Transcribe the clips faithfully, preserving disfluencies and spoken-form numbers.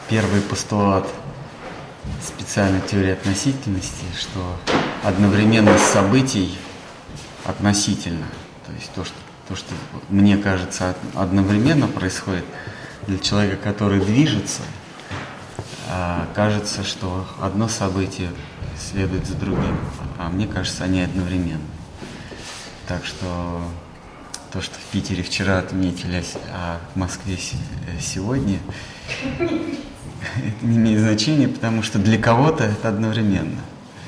первый постулат специальной теории относительности, что одновременность событий относительно. То есть то, что, то, что мне кажется одновременно происходит, для человека, который движется, кажется, что одно событие следует за другим, а мне кажется, они одновременно. Так что то, что в Питере вчера отметили, а в Москве сегодня, это не имеет значения, потому что для кого-то это одновременно.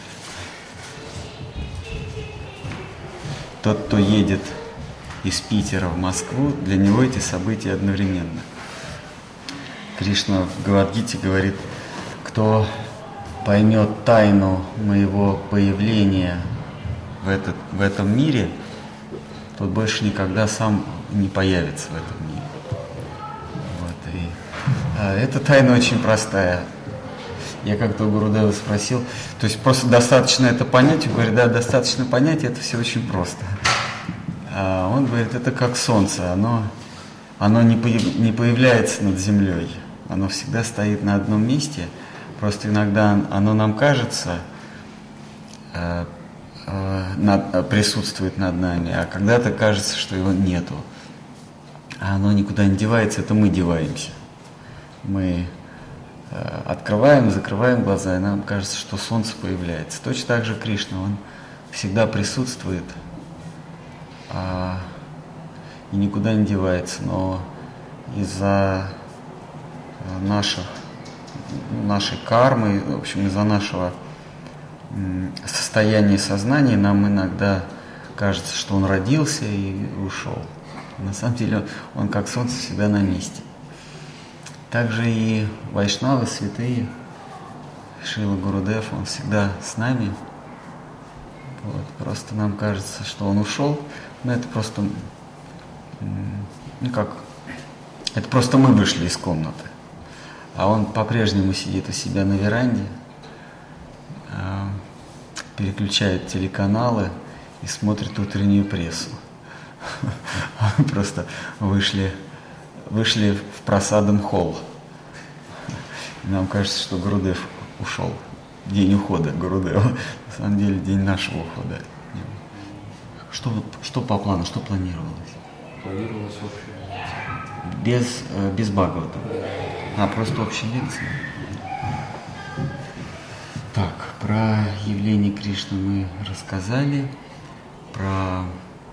Тот, кто едет из Питера в Москву, для него эти события одновременно. Кришна в Бхагавад-гите говорит: кто поймет тайну моего появления в, этот, в этом мире, тот больше никогда сам не появится в этом мире. Вот, и, а, эта тайна очень простая. Я как-то у Гурудева спросил, то есть просто достаточно это понять? Он говорит: да, достаточно понять, это все очень просто. А он говорит: это как солнце, оно, оно не, появ, не появляется над землей, оно всегда стоит на одном месте, просто иногда оно нам кажется, э, э, над, присутствует над нами, а когда-то кажется, что его нету. А оно никуда не девается, это мы деваемся. Мы э, открываем, закрываем глаза, и нам кажется, что солнце появляется. Точно так же Кришна, он всегда присутствует а, и никуда не девается, но из-за наших, нашей кармы, в общем, из-за нашего состояния сознания нам иногда кажется, что он родился и ушел. На самом деле он, как солнце, всегда на месте. Также и вайшнавы, святые, Шрила Гурудев, он всегда с нами. Вот, просто нам кажется, что он ушел, но это просто, ну как, это просто мы вышли из комнаты. А он по-прежнему сидит у себя на веранде, переключает телеканалы и смотрит утреннюю прессу. Просто вышли, вышли в просадан-холл. Нам кажется, что Гурудев ушел. День ухода Гурудева. На самом деле день нашего ухода. Что, что по плану, что планировалось? Планировалось общее. Без, без Бхагавата? А, просто общая лекция. Так, про явление Кришны мы рассказали, про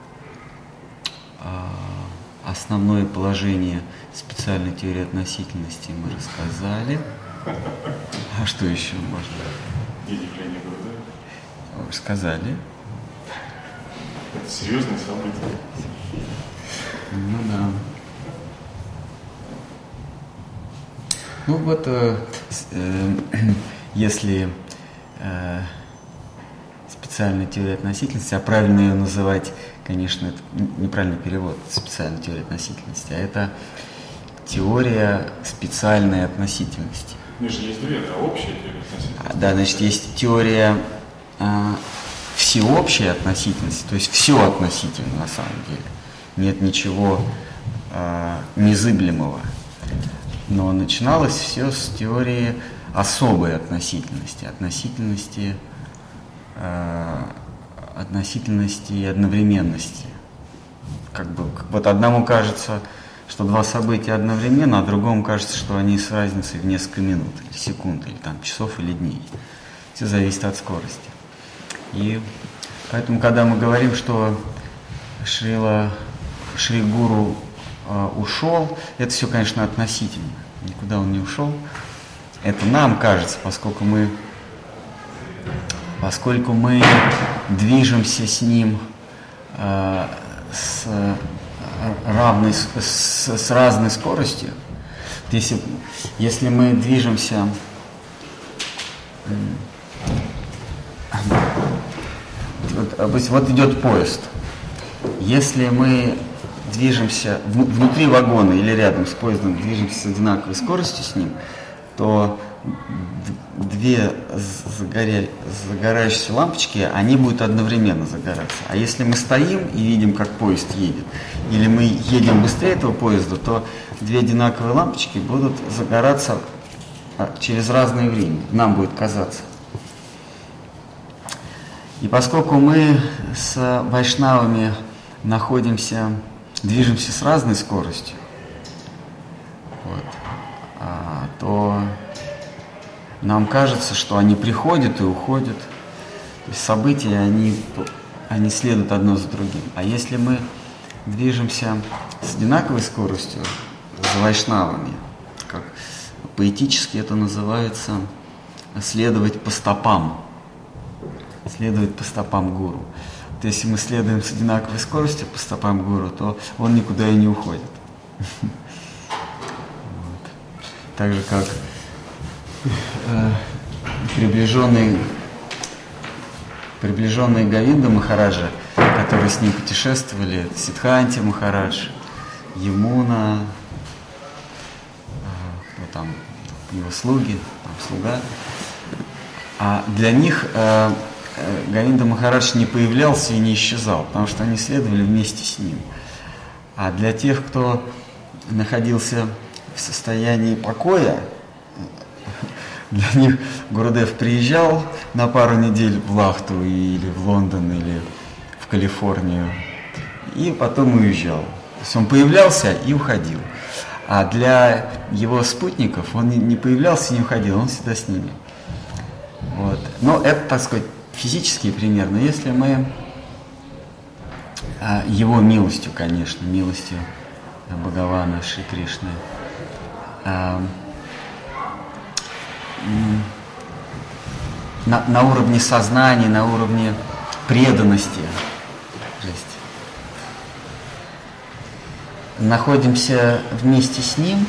э, основное положение специальной теории относительности мы рассказали. А что еще можно? И явление Гурудева. Сказали. Это серьезное событие. Ну да. Ну вот, э, э, если э, специальная теория относительности, а правильно ее называть, конечно, это неправильный перевод, специальная теория относительности, а это теория специальной относительности. Ну же есть две, это общая теория относительности. Да, значит, есть теория э, всеобщей относительности, то есть все относительно на самом деле. Нет ничего э, незыблемого. Но начиналось все с теории особой относительности, относительности, э, относительности и одновременности. Как бы, вот одному кажется, что два события одновременно, а другому кажется, что они с разницей в несколько минут, или секунд, или там, часов, или дней. Все зависит от скорости. И поэтому, когда мы говорим, что Шрила, Шри Гуру э, ушел, это все, конечно, относительно. Никуда он не ушел. Это нам кажется, поскольку мы, поскольку мы движемся с ним э, с равной, с, с разной скоростью. Если, если мы движемся вот, вот идет поезд. Если мы движемся внутри вагона или рядом с поездом, движемся с одинаковой скоростью с ним, то две загоря... загорающиеся лампочки, они будут одновременно загораться. А если мы стоим и видим, как поезд едет, или мы едем быстрее этого поезда, то две одинаковые лампочки будут загораться через разное время, нам будет казаться. И поскольку мы с вайшнавами находимся, движемся с разной скоростью, вот, а, то нам кажется, что они приходят и уходят. То есть события, они, они следуют одно за другим. А если мы движемся с одинаковой скоростью, с вайшнавами, как поэтически это называется, следовать по стопам, следовать по стопам гуру. То есть, если мы следуем с одинаковой скоростью по стопам гуру, то он никуда и не уходит. Так же, как приближенный, приближенные Говинда Махараджа, которые с ним путешествовали, Сиддханти Махарадж, Ямуна, ну, там, его слуги, там, слуга. А для них э, Говинда Махарадж не появлялся и не исчезал, потому что они следовали вместе с ним. А для тех, кто находился в состоянии покоя, для них Гурудев приезжал на пару недель в Лахту или в Лондон или в Калифорнию и потом уезжал. То есть он появлялся и уходил. А для его спутников он не появлялся и не уходил, он всегда с ними. Вот. Но это, так сказать, физический пример. Но если мы его милостью, конечно, милостью Бхагавана Шри Кришны, на, на уровне сознания, на уровне преданности, находимся вместе с ним,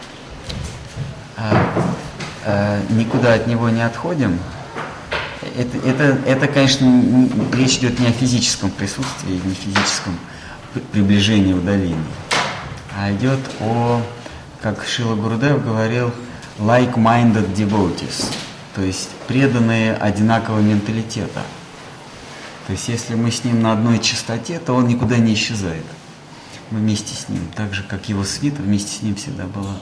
а, а, никуда от него не отходим. Это, это, это, конечно, не, речь идет не о физическом присутствии, не о физическом приближении, удалении, а идет о, как Шрила Гурудев говорил, like-minded devotees, то есть преданные одинакового менталитета. То есть если мы с ним на одной частоте, то он никуда не исчезает. Мы вместе с ним, так же, как его свита вместе с ним всегда была.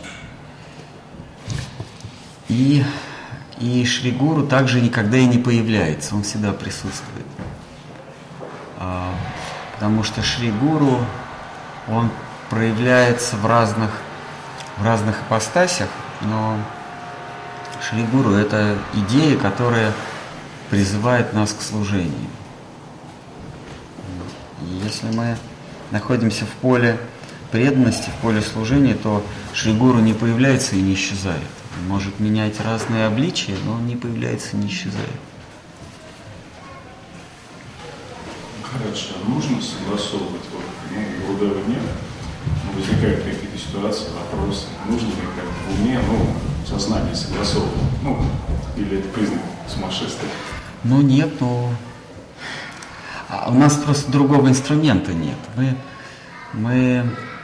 И, и Шри Гуру также никогда и не появляется, он всегда присутствует. А, потому что Шри Гуру, он проявляется в разных, в разных ипостасях, но Шри Гуру – это идея, которая призывает нас к служению. И если мы находимся в поле преданности, в поле служения, то Шри Гуру не появляется и не исчезает. Он может менять разные обличия, но он не появляется и не исчезает. Хорошо, нужно согласовывать, вот, ну, Гурудева нет, но возникают какие-то ситуации, вопросы, нужно ли как в уме, ну, в сознании согласовывать, ну, или это признак сумасшествия? Ну нет, ну, а у нас просто другого инструмента нет. Мы, мы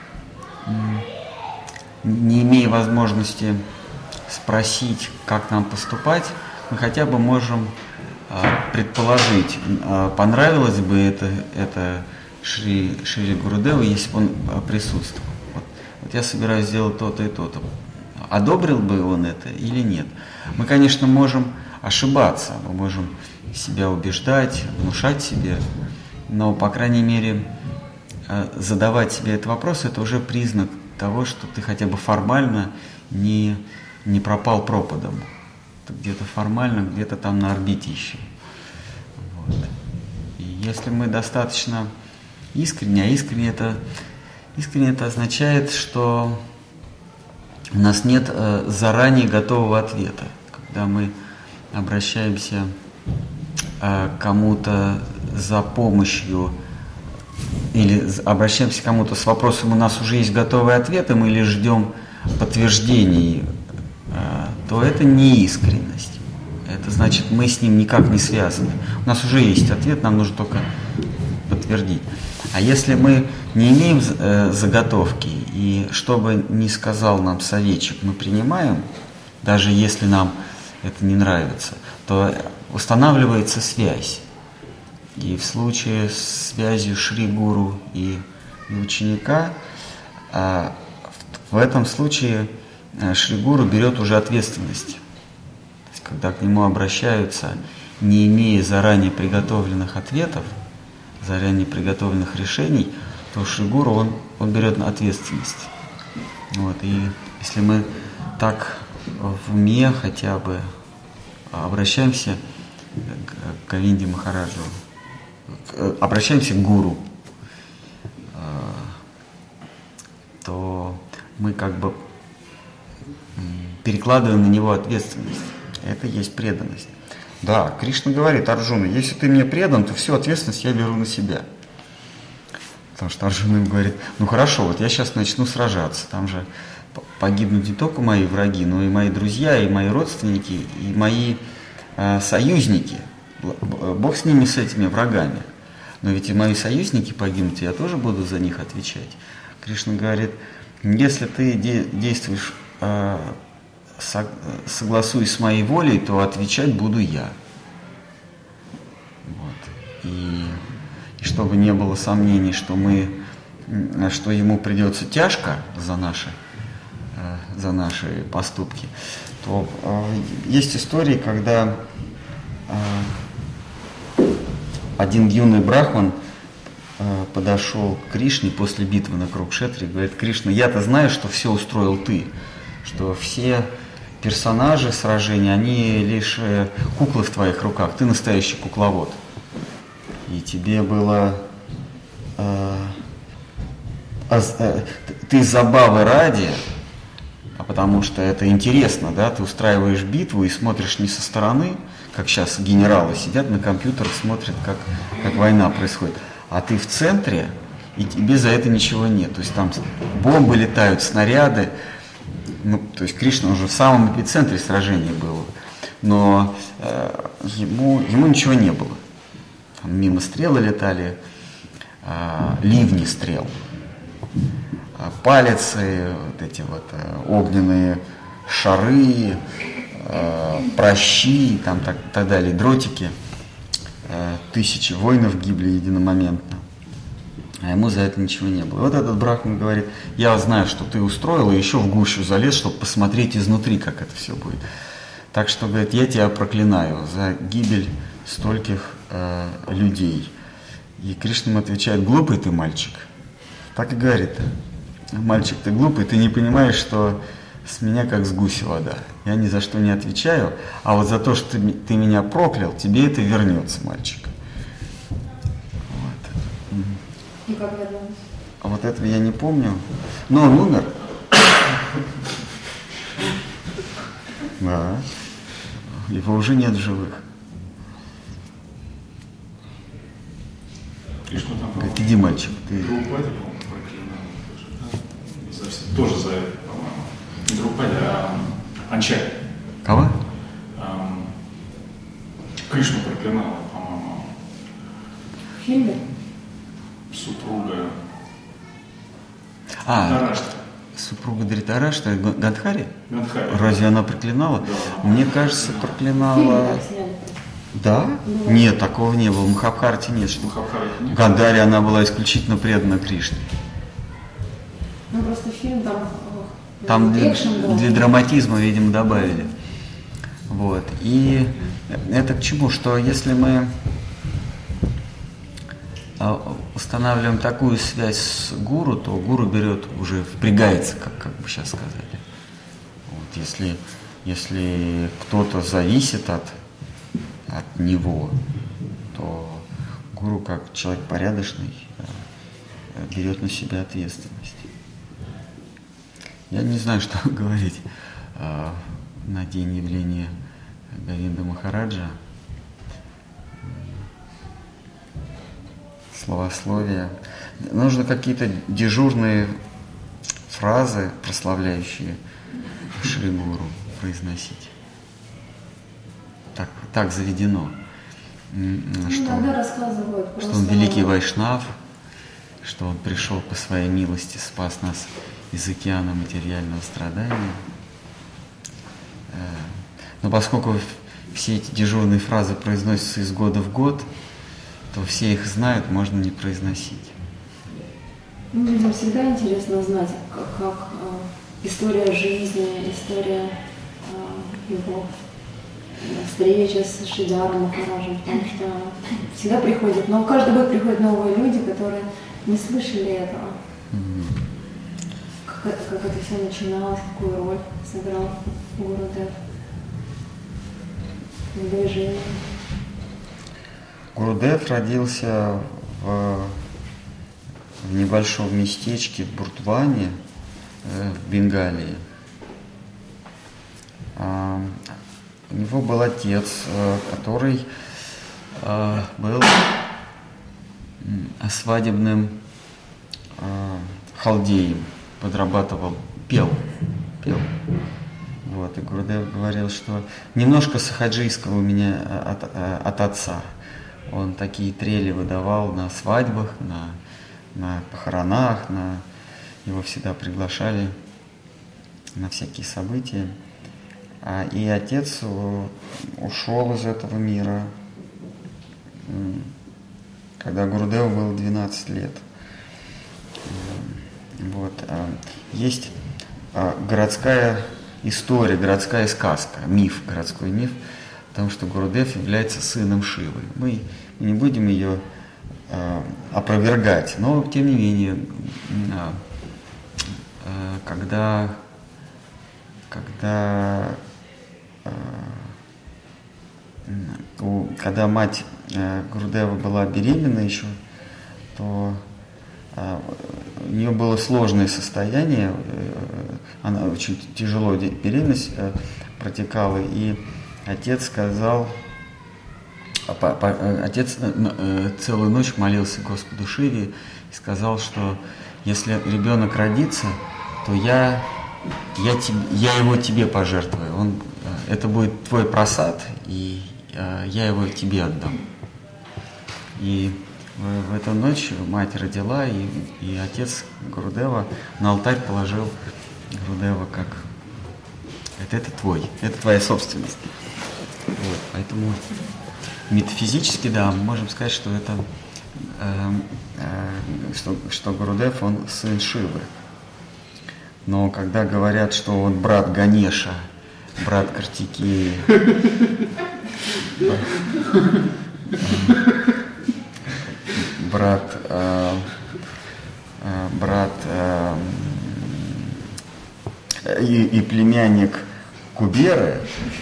не имея возможности спросить, как нам поступать, мы хотя бы можем предположить, понравилось бы это, это Шри, Шри Гурудеву, если бы он присутствовал. Вот, вот я собираюсь сделать то-то и то-то. Одобрил бы он это или нет? Мы, конечно, можем ошибаться, мы можем себя убеждать, внушать себе, но, по крайней мере, задавать себе этот вопрос – это уже признак того, что ты хотя бы формально не, не пропал пропадом. Ты где-то формально, где-то там на орбите еще. Вот. И если мы достаточно искренне, а искренне это, искренне это означает, что у нас нет э, заранее готового ответа. Когда мы обращаемся э, к кому-то за помощью или обращаемся к кому-то с вопросом, у нас уже есть готовый ответ, и мы лишь ждем подтверждений, э, то это не искренность. Это значит, мы с ним никак не связаны. У нас уже есть ответ, нам нужно только подтвердить. А если мы не имеем э, заготовки, и что бы ни сказал нам советчик, мы принимаем, даже если нам это не нравится, то устанавливается связь. И в случае с связью Шри Гуру и, и ученика, э, в, в этом случае Шри Гуру берет уже ответственность. То есть, когда к нему обращаются, не имея заранее приготовленных ответов, заранее приготовленных решений, то Шри Гуру, он, он берет на ответственность. Вот, и если мы так в уме хотя бы обращаемся к Говинде Махараджу, обращаемся к гуру, то мы как бы перекладываем на него ответственность. Это есть преданность. Да, Кришна говорит Арджуне: если ты мне предан, то всю ответственность я беру на себя. Потому что Арджуна ему говорит: ну хорошо, вот я сейчас начну сражаться, там же погибнут не только мои враги, но и мои друзья, и мои родственники, и мои э, союзники. Бог с ними, с этими врагами. Но ведь и мои союзники погибнут, я тоже буду за них отвечать. Кришна говорит: если ты де- действуешь э, со- согласуясь с моей волей, то отвечать буду я. Вот. И, и чтобы не было сомнений, что мы, что ему придется тяжко за наши, э, за наши поступки, то э, есть истории, когда э, один юный брахман э, подошел к Кришне после битвы на Курукшетре и говорит: Кришна, я-то знаю, что все устроил ты, что все персонажи сражения, они лишь э, куклы в твоих руках, ты настоящий кукловод. И тебе было... Э, э, э, ты забавы ради, а потому что это интересно, да, ты устраиваешь битву и смотришь не со стороны, как сейчас генералы сидят на компьютерах, смотрят, как, как война происходит, а ты в центре, и тебе за это ничего нет. То есть там бомбы летают, снаряды. Ну, то есть Кришна уже в самом эпицентре сражения был, но э, ему, ему ничего не было. Там мимо стрелы летали, э, ливни стрел, э, палицы, вот эти вот э, огненные шары, э, пращи, там так, так далее, дротики. Э, тысячи воинов гибли единомоментно. А ему за это ничего не было. И вот этот брахман говорит: я знаю, что ты устроил, и еще в гущу залез, чтобы посмотреть изнутри, как это все будет. Так что, говорит, я тебя проклинаю за гибель стольких э, людей. И Кришна ему отвечает: глупый ты мальчик. Так и говорит: мальчик, ты глупый, ты не понимаешь, что с меня как с гуся вода. Я ни за что не отвечаю, а вот за то, что ты, ты меня проклял, тебе это вернется, мальчик. И как это? А вот этого я не помню. Но он умер. Да. Его уже нет в живых. Кришна там, говорит: иди, мальчик, ты... Друпади, по-моему, проклинал тоже, да? За все, тоже за это, по-моему. Не Друпади, а Анчари. Кого? Um, Кришну проклинала, по-моему. В фильме? Супруга А, Дхартараштры. супруга Дхартараштры, Гандхари? Гандхари. Разве она проклинала? Да. Мне кажется, Фильм проклинала... так сняли. Да? Да. Нет, такого не было. В Махабхарате нет. Что... Махабхарате нет? Гандари, она была исключительно предана Кришне. Ну просто фильм там... э, Там для, экшен был. для драматизма, видимо, добавили. Вот. И это к чему? Что если мы устанавливаем такую связь с гуру, то гуру берет, уже впрягается, как, как бы сейчас сказали. Вот. Если, если кто-то зависит от, от него, то гуру, как человек порядочный, берет на себя ответственность. Я не знаю, что говорить э, на день явления Говинды Махараджа. Словословие. Нужно какие-то дежурные фразы, прославляющие Шри Гуру, произносить. Так, так заведено. Что, Иногда рассказывают что просто... он великий вайшнав, что он пришел по своей милости, спас нас из океана материального страдания. Но поскольку все эти дежурные фразы произносятся из года в год, то все их знают, можно не произносить. Ну, людям всегда интересно знать, как, как история жизни, история э, его встречи с Шридаром Махараджем, потому что всегда приходят, но каждый год приходят новые люди, которые не слышали этого. Mm-hmm. Как, как это все начиналось, какую роль сыграл Гурудев в движении. Гурудев родился в, в небольшом местечке в Бурдване, э, в Бенгалии. А, у него был отец, э, который э, был э, свадебным э, халдеем, подрабатывал, пел, пел. Вот, и Гурудев говорил, что немножко сахаджийского у меня от, от отца. Он такие трели выдавал на свадьбах, на, на похоронах, на... его всегда приглашали на всякие события. А, и отец ушел из этого мира, когда Гурудеву было двенадцать лет. Вот. Есть городская история, городская сказка, миф, городской миф, о том, что Гурудев является сыном Шивы. Мы не будем ее э, опровергать, но тем не менее, э, э, когда, когда, э, у, когда мать э, Гурудева была беременна еще, то э, у нее было сложное состояние, э, она очень тяжело беременность э, протекала, и отец сказал, отец целую ночь молился Господу Шиве и сказал, что если ребенок родится, то я, я, тебе, я его тебе пожертвую. Он, это будет твой просад, и я его тебе отдам. И в, в эту ночь мать родила, и, и отец Гурудева на алтарь положил Гурудева как это, это твой, это твоя собственность. Вот, поэтому метафизически, да, мы можем сказать, что это э, э, что, что Гурудев, он сын Шивы. Но когда говорят, что он брат Ганеша, брат Картикеи, брат брат и, и племянник Куберы,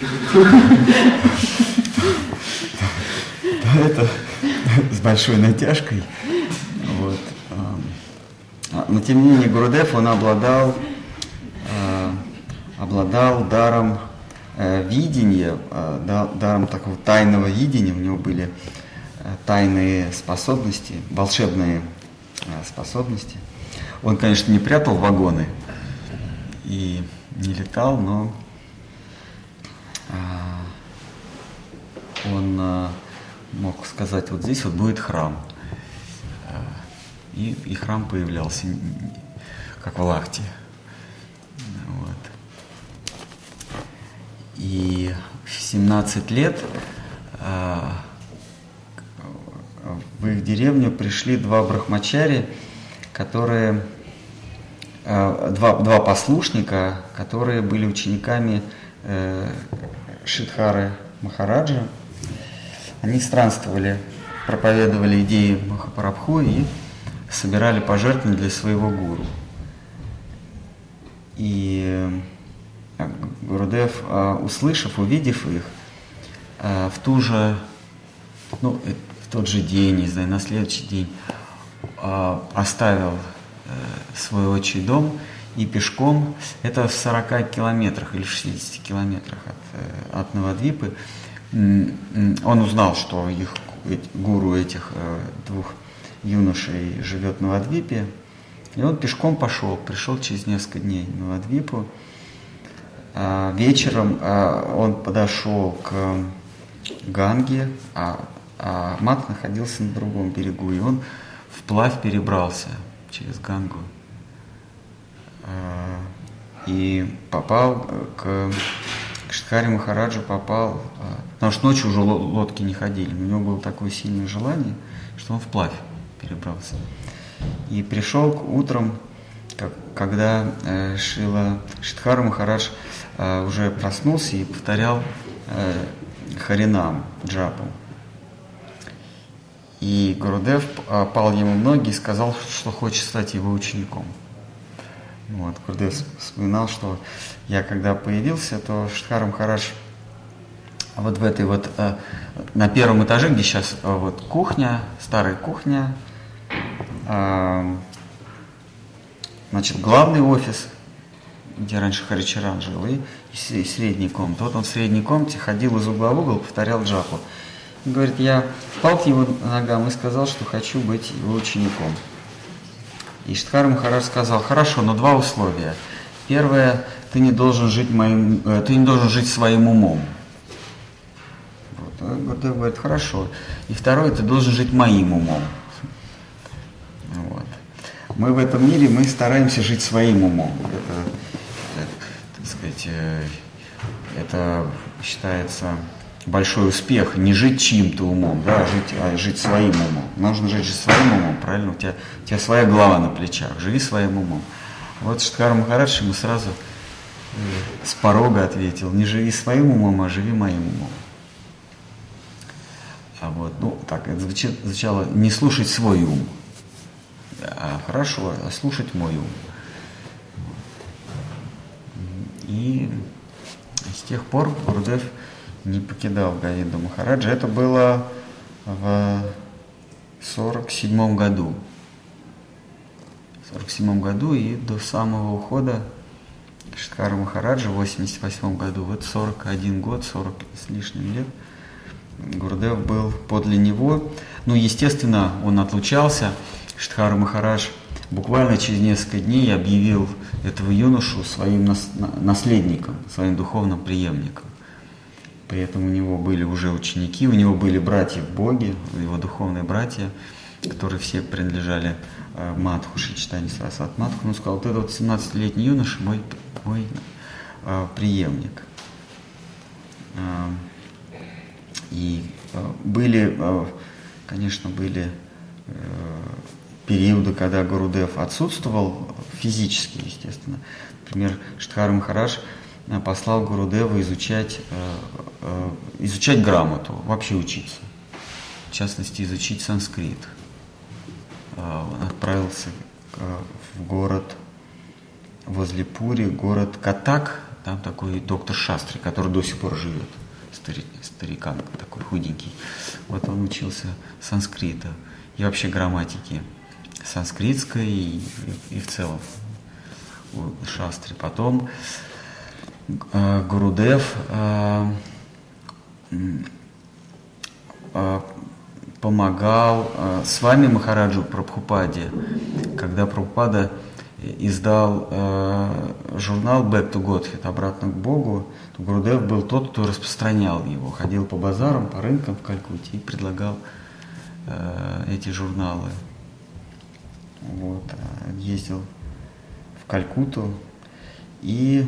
это с большой натяжкой. Вот. Но тем не менее Гурудев, он обладал, обладал даром видения, даром такого тайного видения. У него были тайные способности, волшебные способности. Он, конечно, не прятал вагоны и не летал, но он мог сказать, вот здесь вот будет храм. И, и храм появлялся, как в Лахте. Вот. И в семнадцать лет в их деревню пришли два брахмачари, которые, два, два послушника, которые были учениками Шидхары Махараджа. Они странствовали, проповедовали идеи Махапрабху и собирали пожертвования для своего гуру. И Гурудев, услышав, увидев их, в ту же, ну, в тот же день, не знаю, на следующий день оставил свой отчий дом и пешком, это в сорока километрах или в шестидесяти километрах от, от Навадвипы, он узнал, что их гуру этих двух юношей живет в Навадвипе, и он пешком пошел, пришел через несколько дней в Навадвипу. Вечером он подошел к Ганге, а, а мат находился на другом берегу, и он вплавь перебрался через Гангу и попал к, к Шидхаре Махараджу, попал, потому что ночью уже лодки не ходили, у него было такое сильное желание, что он вплавь перебрался. И пришел утром как, когда э, Шрила Шридхар Махарадж э, уже проснулся и повторял э, Харинам, джапу. И Гурудев э, пал ему в ноги и сказал, что хочет стать его учеником. Вот, Гурудев вспоминал, что я когда появился, то Шридхар Махарадж вот в этой вот, э, на первом этаже, где сейчас э, вот кухня, старая кухня, э, значит, главный офис, где раньше Харичаран жил, и, и средняя комната. Вот он в средней комнате ходил из угла в угол, повторял джапу. Он говорит, я впал к его ногам и сказал, что хочу быть его учеником. И Шридхар Махарадж сказал, хорошо, но два условия. Первое, ты не должен жить моим, э, ты не должен жить своим умом. Гурудев говорит, хорошо. И второе, ты должен жить моим умом. Вот. Мы в этом мире, мы стараемся жить своим умом. Это, это, так сказать, это считается большой успех. Не жить чьим-то умом, да, а жить, а жить своим умом. Нужно жить своим умом, правильно? У тебя, у тебя своя голова на плечах. Живи своим умом. Вот Шридхар Махарадж ему сразу с порога ответил, не живи своим умом, а живи моим умом. А вот, ну, так, это звучало, звучало не слушать свой ум, а хорошо, а слушать мой ум. И с тех пор Гурудев не покидал Говинду Махараджа. Это было в сорок седьмом году. В сорок седьмом году и до самого ухода Шридхара Махараджа в восемьдесят восьмом году, вот сорок один год, сорок с лишним лет, Гурудев был подле него. Ну, естественно, он отлучался. Шридхар Махарадж буквально через несколько дней объявил этого юношу своим нас, наследником, своим духовным преемником. При этом у него были уже ученики, у него были братья в Боге, его духовные братья, которые все принадлежали э, Мадху, Шри Чайтанья Сарасвати Мадху. Он сказал, вот этот вот семнадцатилетний юноша мой, мой э, преемник. Э, И были, конечно, были периоды, когда Гурудев отсутствовал физически, естественно. Например, Шридхар Махарадж послал Гурудева изучать, изучать грамоту, вообще учиться. В частности, изучить санскрит. Он отправился в город возле Пури, город Катак, там такой доктор Шастри, который до сих пор живет. Старикан такой худенький. Вот он учился санскрита и вообще грамматики санскритской и, и, и в целом у Шастри. Потом э, Гурудев э, э, помогал э, с вами Махараджу Прабхупаде, когда Прабхупада издал э, журнал Back to Godhead, обратно к Богу, то Гурудев был тот, кто распространял его, ходил по базарам, по рынкам в Калькутте и предлагал э, эти журналы. Вот, ездил в Калькутту, и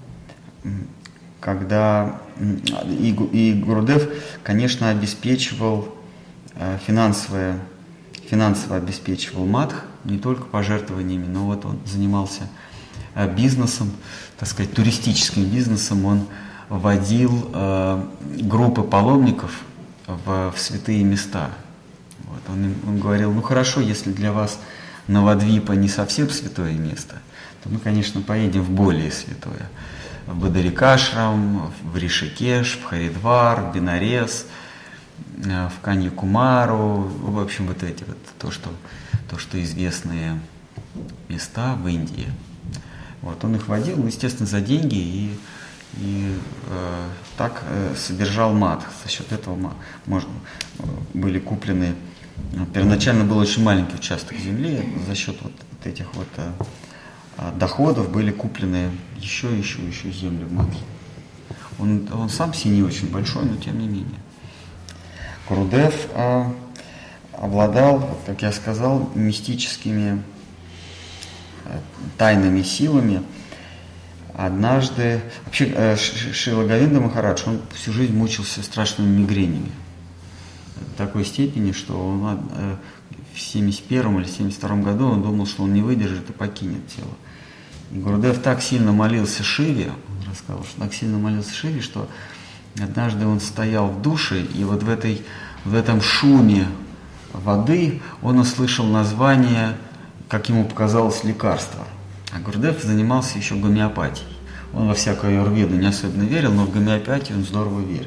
когда и, и Гурудев, конечно, обеспечивал э, финансовое, финансово обеспечивал Мадх, не только пожертвованиями, но вот он занимался бизнесом, так сказать, туристическим бизнесом. Он водил э, группы паломников в, в святые места. Вот. Он, он говорил, ну хорошо, если для вас Навадвипа не совсем святое место, то мы, конечно, поедем в более святое. В Бадарикашрам, в Ришикеш, в Харидвар, в Бенарес, в Каньякумару, в общем, вот эти вот, то, что, то, что известные места в Индии. Вот, он их водил, ну, естественно, за деньги, и, и э, так э, содержал Мадх. За счет этого можно, были куплены, первоначально был очень маленький участок земли, за счет вот, вот этих вот э, доходов были куплены еще, еще, еще земли в Мадхе. Он, он сам себе не очень большой, но тем не менее. Гурудев э, обладал, как я сказал, мистическими тайными силами. Однажды, вообще Шрила Говинда Махарадж, он всю жизнь мучился страшными мигренями. До такой степени, что он в семьдесят первом или семьдесят втором году он думал, что он не выдержит и покинет тело. И Гурудев так сильно молился Шиве, он рассказал, что так сильно молился Шиве, что однажды он стоял в душе, и вот в, этой, в этом шуме воды он услышал название, как ему показалось, лекарства. А Гурудев занимался еще гомеопатией. Он во всякую аюрведу не особенно верил, но в гомеопатию он здорово верил.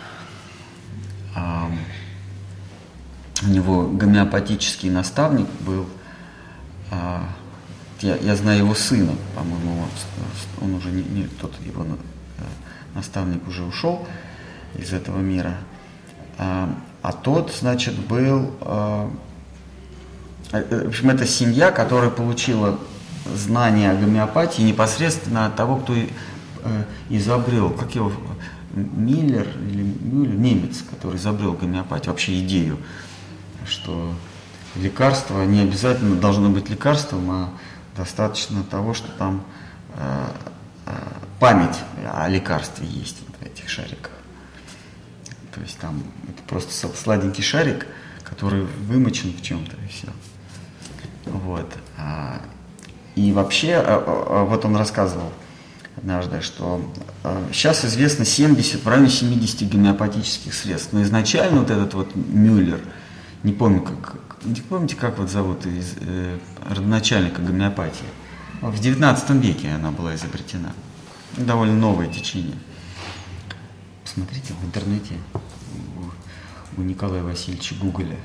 А у него гомеопатический наставник был, а, я, я знаю его сына, по-моему, он, он уже не, не тот его наставник уже ушел из этого мира. А, а тот, значит, был, а, в общем, это семья, которая получила знания о гомеопатии непосредственно от того, кто изобрел, как его, Миллер или Мюллер, немец, который изобрел гомеопатию, вообще идею, что лекарство не обязательно должно быть лекарством, а достаточно того, что там э, э, память о лекарстве есть в этих шариках. То есть там это просто сладенький шарик, который вымочен в чем-то, и все. Вот. И вообще, вот он рассказывал однажды, что сейчас известно семьдесят, в районе семидесяти гомеопатических средств. Но изначально вот этот вот Мюллер, не помню, как, не помните, как вот зовут из, э, родоначальника гомеопатии. В девятнадцатом веке она была изобретена. Довольно новое течение. Посмотрите в интернете у, у Николая Васильевича Гоголя.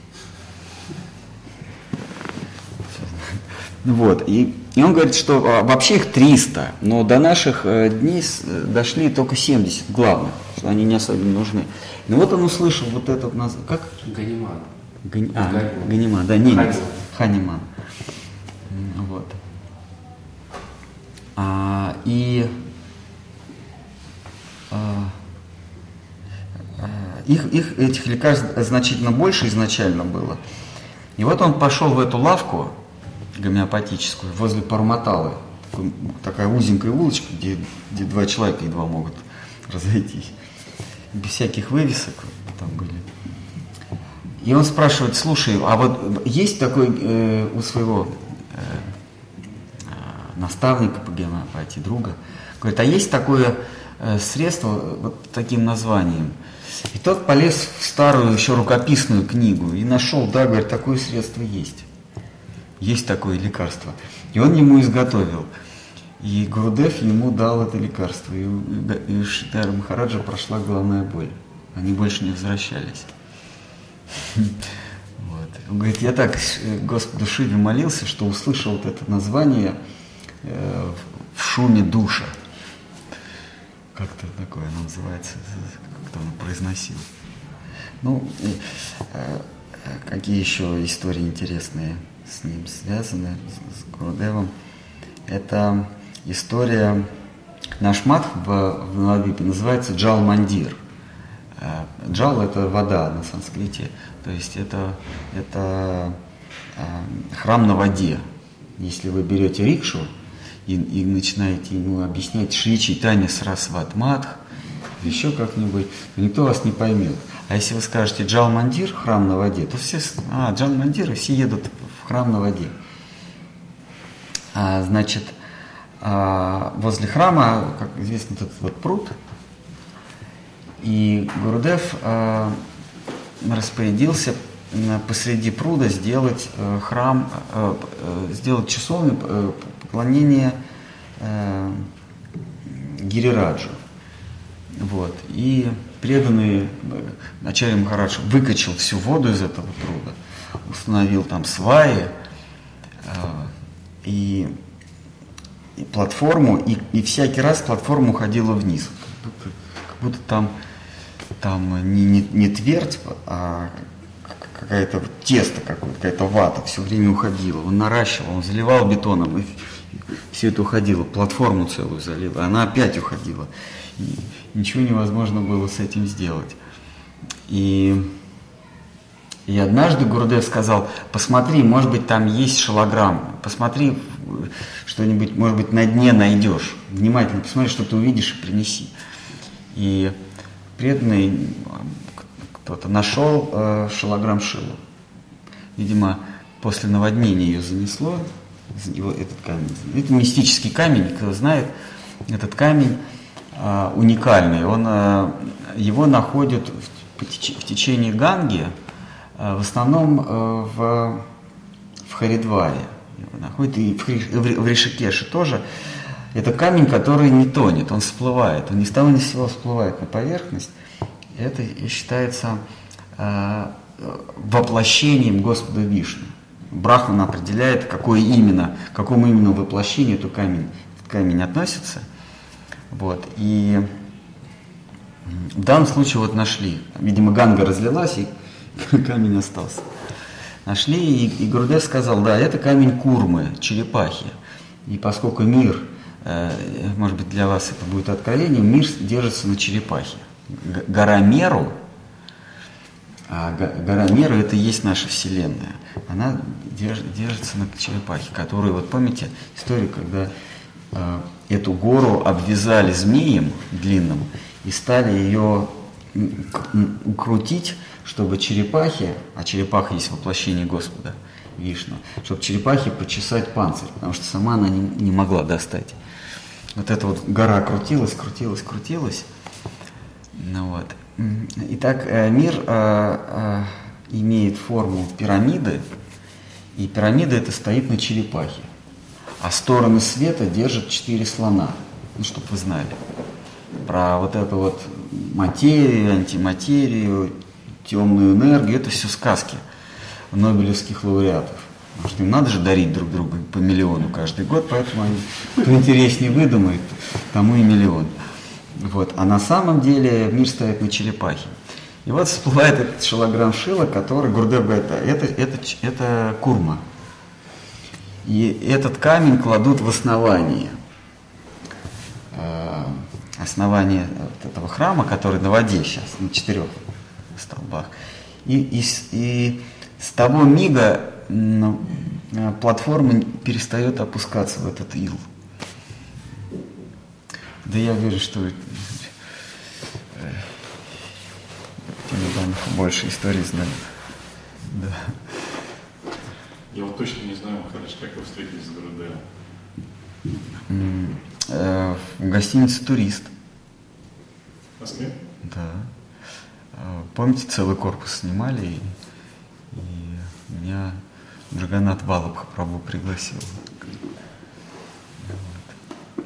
Вот. И, и он говорит, что а, вообще их триста, но до наших э, дней с, э, дошли только семьдесят главных, что они не особенно нужны. Ну вот он услышал вот этот название. Как? Ганиман. Гани... А, Ганиман, да, немец. Ханиман. Вот. А, и а, а, их, их, этих лекарств значительно больше изначально было. И вот он пошел в эту лавку гомеопатическую, возле Парматалы, такой, такая узенькая улочка, где, где два человека едва могут разойтись, без всяких вывесок там были. И он спрашивает: слушай, а вот есть такой э, у своего э, э, наставника по гомеопатии, друга, говорит, а есть такое э, средство вот таким названием? И тот полез в старую еще рукописную книгу и нашел, да, говорит, такое средство есть. Есть такое лекарство. И он ему изготовил. И Гурудев ему дал это лекарство. И у, и у Шридхара Махараджа прошла головная боль. Они больше не возвращались. Вот. Он говорит, я так Господу Шиве молился, что услышал вот это название э, в шуме душа. Как-то такое оно называется, как-то он произносил. Ну, и, э, какие еще истории интересные с ним связаны, с, с Гурудевом. Это история, наш мат в, в Навадвипе называется Джал-мандир. Джал – это вода на санскрите, то есть это, это э, храм на воде. Если вы берете рикшу и, и начинаете ему объяснять Шри Чайтанья Сарасват Мадх, еще как-нибудь, то никто вас не поймет. А если вы скажете Джал-мандир, храм на воде, то все, а, Джал-мандир, и все едут в храм на воде. А, значит, а, возле храма, как известно, этот вот пруд, и Гурудев а, распорядился посреди пруда сделать а, храм, а, а, сделать часовню а, поклонения а, Гирираджу. Вот. И преданный Ачарья Махарадж выкачал всю воду из этого пруда, установил там сваи э, и, и платформу, и, и всякий раз платформа уходила вниз. Как будто, как будто там, там не, не, не твердь, а какая-то тесто какое-то, какая-то вата все время уходила. Он наращивал, он заливал бетоном, и все это уходило, платформу целую залил, а она опять уходила. И ничего невозможно было с этим сделать. И, и однажды Гурудев сказал, посмотри, может быть, там есть шалограмм, посмотри, что-нибудь, может быть, на дне найдешь. Внимательно посмотри, что ты увидишь, и принеси. И преданный кто-то нашел э, шалограмм Шилу. видимо, после наводнения ее занесло, его, этот камень. Это мистический камень, кто знает, этот камень э, уникальный. Он, э, его находят в, в течение Ганги, э, в основном э, в, в Харидваре. Его находят и в, в, в Ришикеше тоже. Это камень, который не тонет, он всплывает. Он ни с того ни с сего всплывает на поверхность. Это считается э, воплощением Господа Вишну. Брахман определяет, какое именно, к какому именно воплощению этот камень, этот камень относится. Вот. И в данном случае вот нашли. Видимо, Ганга разлилась, и камень остался. Нашли, и, и Гурудев сказал, да, это камень курмы, черепахи. И поскольку мир, э, может быть, для вас это будет откровением, мир держится на черепахе. Г- гора Меру, а г- гора Меру это и есть наша Вселенная. Она держ, держится на черепахе, которую, вот помните историю, когда э, эту гору обвязали змеем длинным и стали ее укрутить, чтобы черепахи, а черепаха есть воплощение Господа Вишну, чтобы черепахе почесать панцирь, потому что сама она не, не могла достать. Вот эта вот гора крутилась, крутилась, крутилась. Ну вот. Итак, мир э, э, имеет форму пирамиды, и пирамида эта стоит на черепахе, а стороны света держат четыре слона, ну, чтобы вы знали. Про вот эту вот материю, антиматерию, темную энергию, это все сказки нобелевских лауреатов. Потому что им надо же дарить друг другу по миллиону каждый год, поэтому они, кто интереснее выдумает, тому и миллион. Вот. А на самом деле мир стоит на черепахе. И вот всплывает этот шилограмм Шила, который, Гурудев говорит, это, это, это курма. И этот камень кладут в основание. Основание вот этого храма, который на воде сейчас, на четырех столбах. И, и, и с того мига ну, платформа перестает опускаться в этот ил. Да я вижу, что э, больше историй знаю. Да. Я вот точно не знаю, Махарадж, как вы встретились с Гурудевом. В гостинице «Турист». В Москве? Да. Помните, целый корпус снимали, и, и меня Джаганнат Валабха Прабху пригласил. Вот.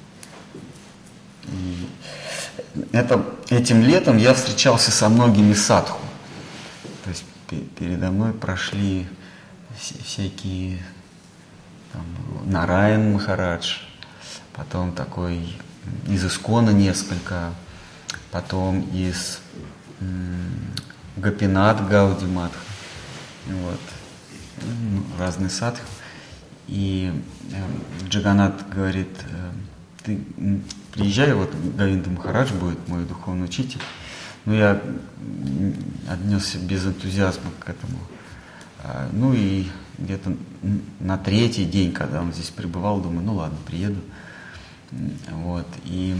И это, этим летом я встречался со многими садху. То есть передо мной прошли всякие там, Нараян Махарадж, потом такой из Искона несколько, потом из м, Гопинат Гауди Матха, вот, ну, разные садхи. И э, Джаганнат говорит, э, ты приезжай, вот Говинда Махарадж будет мой духовный учитель. Ну, я отнесся без энтузиазма к этому. А, ну и где-то на третий день, когда он здесь пребывал, думаю, ну ладно, приеду. Вот, и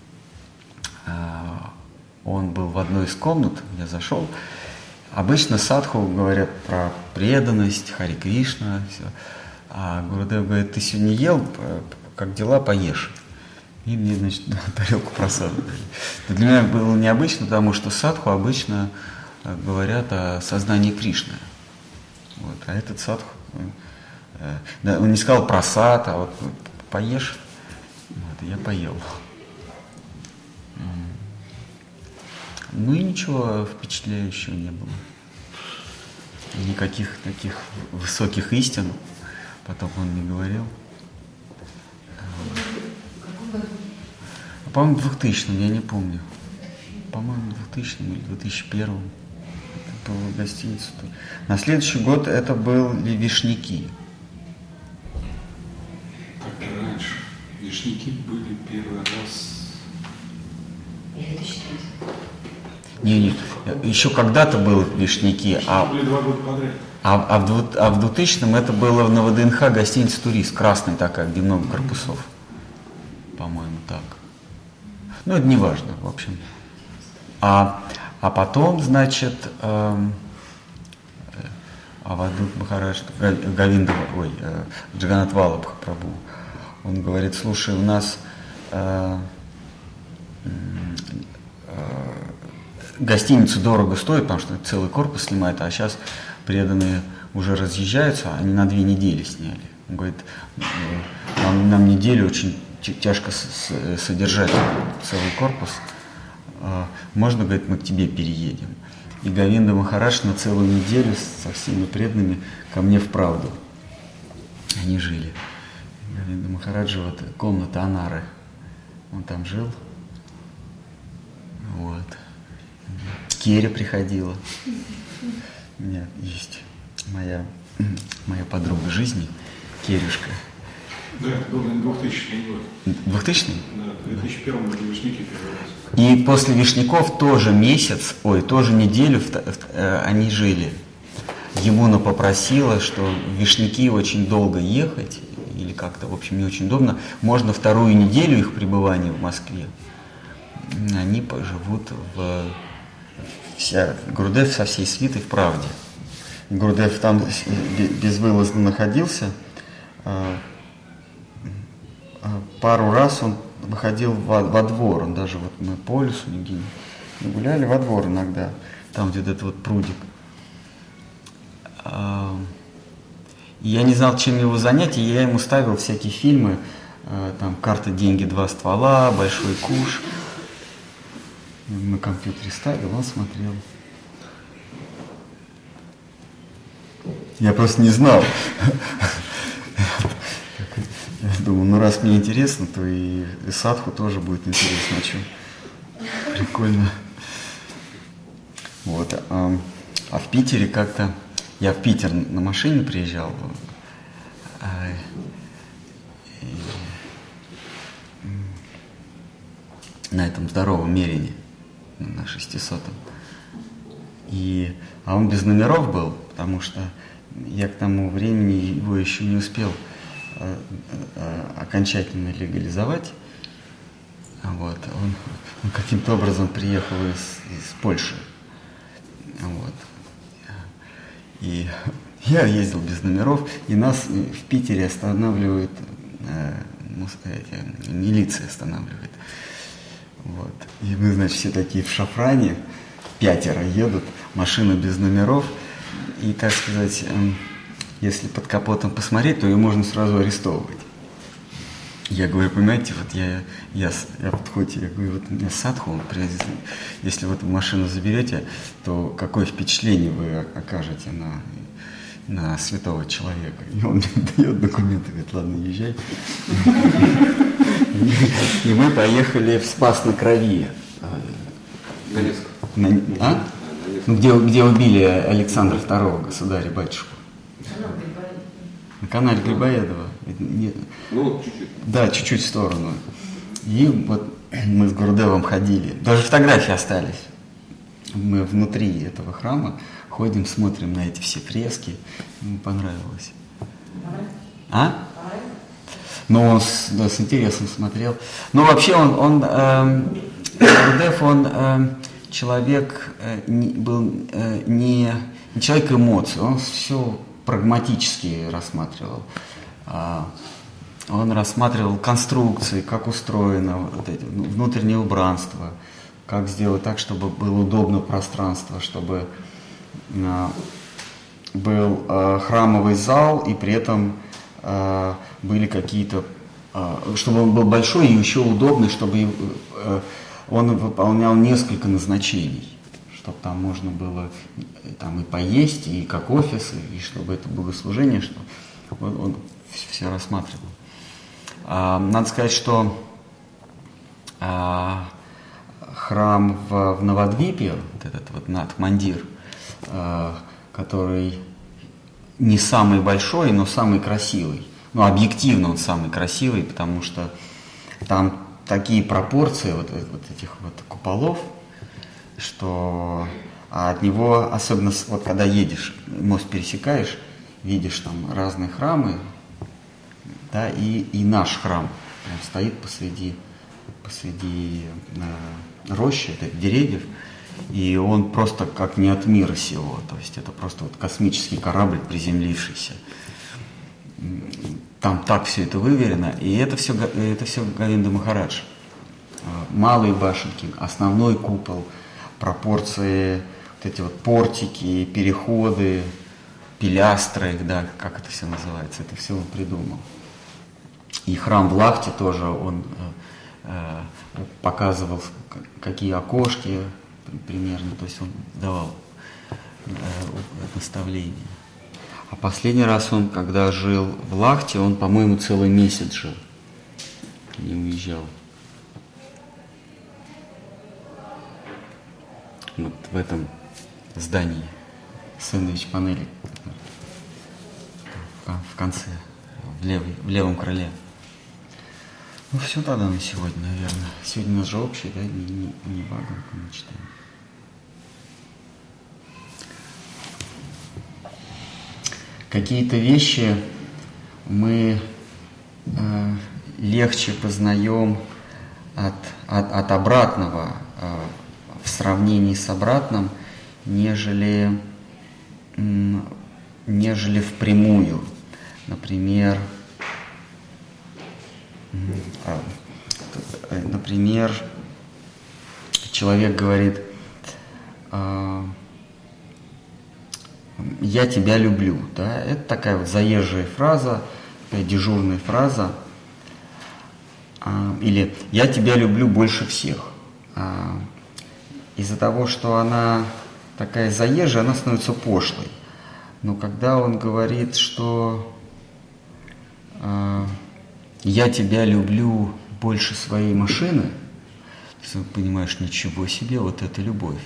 а, он был в одной из комнат, я зашел. Обычно садху говорят про преданность, Хари Кришна, все. А Гурудев говорит, ты сегодня ел, как дела, поешь. И мне, значит, тарелку просада дали. Но для меня было необычно, потому что садху обычно говорят о сознании Кришны. Вот, а этот садху, да, он не сказал просад, а вот поешь. Вот, я поел. Ну и ничего впечатляющего не было. И никаких таких высоких истин потом он не говорил. По-моему, в двухтысячном, я не помню. По-моему, в двухтысячном или две тысячи первом. Это было в гостинице. На следующий год это были Вишняки. Как раньше. Вишняки были первый раз. Не, не, еще когда-то были Вишняки, а, Были два года подряд. а, а, в, а в двухтысячном это было на ВДНХ гостиница «Турист», красная такая, где много корпусов. По-моему, так. Ну, это не важно, в общем. А, а потом, значит, э, Авадут Махарадж, Говинда, ой, Джаганнат Валлабха Прабху, он говорит: слушай, у нас э, э, гостиница дорого стоит, потому что целый корпус снимает, а сейчас преданные уже разъезжаются, они на две недели сняли. Он говорит: нам, нам неделю очень тяжко содержать целый корпус, можно, говорит, мы к тебе переедем. И Говинда Махарадж на целую неделю со всеми преданными ко мне в правду. Они жили. Говинда Махараджа, вот комната Анары, он там жил. Вот. Керри приходила. У меня есть моя, моя подруга жизни, Керюшка. Да, это был двухтысячный год. Двухтысячный? Да, в две тысячи первом были Вишняки первый раз. И после Вишняков тоже месяц, ой, тоже неделю они жили. Емуна попросила, что в Вишняки очень долго ехать, или как-то, в общем, не очень удобно. Можно вторую неделю их пребывания в Москве. Они поживут в... Вся, Гурудев со всей свитой в правде. Гурудев там безвылазно находился. Пару раз он выходил во, во двор, он даже вот мы по лесу нигде не гуляли, во двор иногда, там где-то этот вот прудик. И я не знал, чем его занять, и я ему ставил всякие фильмы, там «Карта, деньги, два ствола», «Большой куш». На компьютере ставил, он смотрел. Я просто не знал. Я думал, ну раз мне интересно, то и, и садху тоже будет интересно. Что? Прикольно. Вот. А, а в Питере как-то... Я в Питер на машине приезжал. А, и, на этом здоровом Мерине, на шестисотом. И, а он без номеров был, потому что я к тому времени его еще не успел окончательно легализовать. Вот. Он, он каким-то образом приехал из, из Польши. Вот. И я ездил без номеров, и нас в Питере останавливает, э, эти, милиция останавливает. Вот. И мы, значит, все такие в шафране, пятеро едут, машина без номеров, и, так сказать, э, если под капотом посмотреть, то ее можно сразу арестовывать. Я говорю, понимаете, вот я, я, я вот хоть, я говорю, вот у меня садху, если вот машину заберете, то какое впечатление вы окажете на, на святого человека? И он мне дает документы, говорит, ладно, езжай. И мы поехали в Спас-на-Крови. А? Где убили Александра второго, государя, батюшку. На канале Грибоедова. Ну, чуть-чуть. Да, чуть-чуть в сторону. И вот мы с Гурудевом ходили. Даже фотографии остались. Мы внутри этого храма ходим, смотрим на эти все фрески. Ему понравилось. А? Ну, он с, да, с интересом смотрел. Ну, вообще он, он э, Гурудев, он э, человек, э, не, был э, не, не человек эмоций. Он все прагматически рассматривал. Он рассматривал конструкции, как устроено вот эти, ну, внутреннее убранство, как сделать так, чтобы было удобно пространство, чтобы а, был а, храмовый зал, и при этом а, были какие-то, а, чтобы он был большой и еще удобный, чтобы а, он выполнял несколько назначений, чтобы там можно было там и поесть, и как офис, и чтобы это было служение, что он, он все рассматривал. А, надо сказать, что а, храм в, в Навадвипе, вот этот вот Надх-мандир, а, который не самый большой, но самый красивый. Ну, объективно он самый красивый, потому что там такие пропорции вот, вот этих вот куполов, что а от него, особенно вот когда едешь, мост пересекаешь, видишь там разные храмы, да, и, и наш храм прям стоит посреди, посреди э, рощи, это, деревьев, И он просто как не от мира сего, то есть это просто вот космический корабль, приземлившийся. Там так все это выверено, и это все, это все Говинда Махарадж. Малые башенки, основной купол, пропорции, вот эти вот портики, переходы, пилястры, да, как это все называется, это все он придумал. И храм в Лахте тоже он э, показывал, какие окошки примерно, то есть он давал э, наставления. А последний раз он, когда жил в Лахте, он, по-моему, целый месяц жил, не уезжал. Вот в этом здании сэндвич-панели в конце, в, левой, в левом крыле. Ну все тогда на сегодня, наверное. Сегодня у нас же общий, да, не, не, не Бхагаватам мы читаем. Какие-то вещи мы э, легче познаем от, от, от обратного, э, в сравнении с обратным, нежели, э, нежели впрямую. Например, э, э, например, человек говорит: э, «Я тебя люблю». Да? Это такая вот заезжая фраза, такая дежурная фраза. А, или «я тебя люблю больше всех». А, из-за того, что она такая заезжая, она становится пошлой. Но когда он говорит, что а, «я тебя люблю больше своей машины», ты понимаешь, ничего себе, вот это любовь.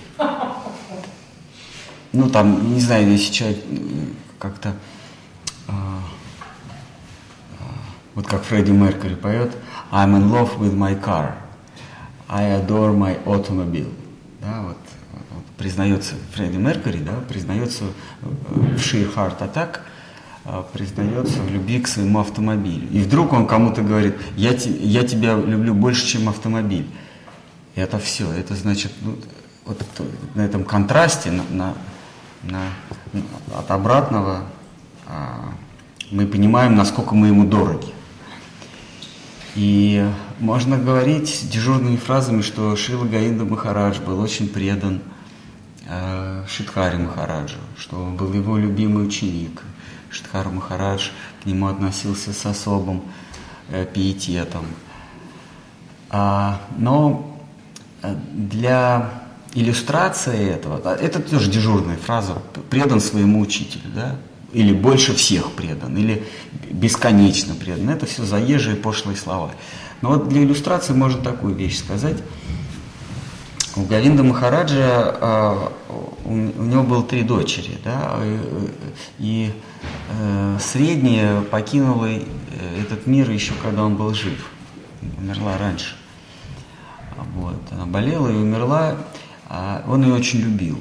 Ну, там, не знаю, если человек как-то, а, а, вот как Фредди Меркьюри поет: «I'm in love with my car, I adore my automobile». Да, вот, вот признается Фредди Меркьюри, да, признается в Sheer Heart Attack, признается в любви к своему автомобилю. И вдруг он кому-то говорит: я, te, я тебя люблю больше, чем автомобиль. И это все, это значит, ну, вот на этом контрасте, на, на На, от обратного а, мы понимаем, насколько мы ему дороги. И можно говорить дежурными фразами, что Шрила Говинда Махарадж был очень предан а, Шидхари Махараджу, что он был его любимый ученик. Шидхар Махарадж к нему относился с особым э, пиететом. А, но для иллюстрация этого, это тоже дежурная фраза: предан своему учителю, да? Или больше всех предан, или бесконечно предан. Это все заезжие пошлые слова. Но вот для иллюстрации можно такую вещь сказать. У Говинда Махараджа а, у, у него было три дочери, да? И, и э, средняя покинула этот мир еще когда он был жив, умерла раньше. Вот. Она болела и умерла. А он ее очень любил.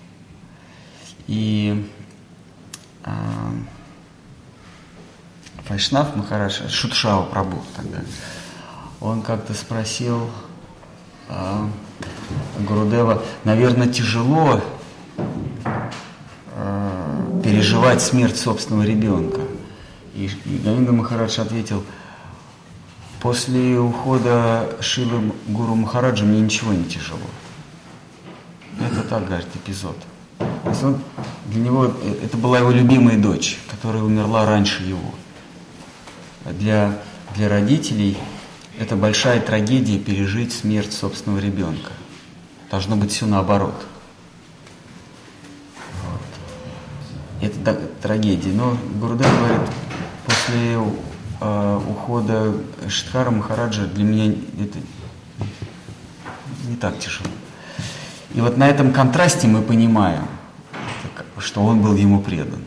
И а, Вайшнав Махарадж, Шутшава Прабху тогда, он как-то спросил а, Гурудева: наверное, тяжело а, переживать смерть собственного ребенка. И, и Говинда Махарадж ответил: после ухода Шилы Гуру Махараджа мне ничего не тяжело. Это так, говорит, эпизод. То есть он, для него это была его любимая дочь, которая умерла раньше его. Для, для родителей это большая трагедия пережить смерть собственного ребенка. Должно быть все наоборот. Вот. Это да, трагедия. Но Гурудев говорит: после э, ухода Шидхара Махараджа для меня это не так тяжело. И вот на этом контрасте мы понимаем, что он был ему предан.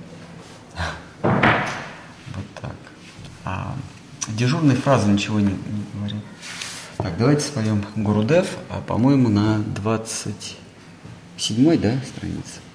Вот так. А дежурной фразы ничего не, не говорит. Так, давайте споем Гурудев, а, по-моему, на двадцать седьмой, да, странице.